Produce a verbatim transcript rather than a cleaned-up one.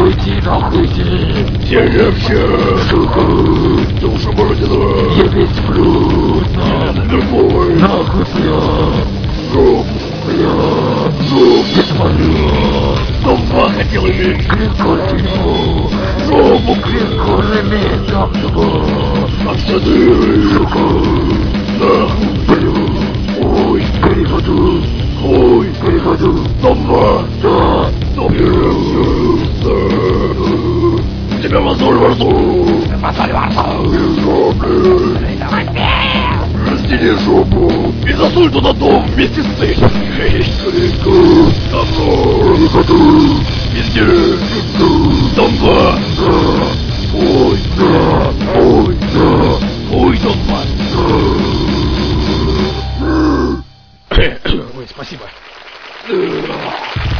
Иди нахуй, иди. Деревья. Сука. Душа Бородина. Я весь плюс. Любой. Нахуй, блядь. Жоп. Блядь. Жоп. Я смотрю. Давно хотел иметь. Клинкор тюрьму. Жопу. Клинкор иметь там его. Отсады. Сука. Нахуй. Блядь. Ой. Переводу. Ой. Переводу. Давно. Да. У тебя мозоль во рту. Мозоль во рту. Раздели жопу и засунь туда дом вместе с этим. Давно. Везде. Донбасс. Ой, да. Ой, да. Ой, Донбасс. Ой, спасибо. Да.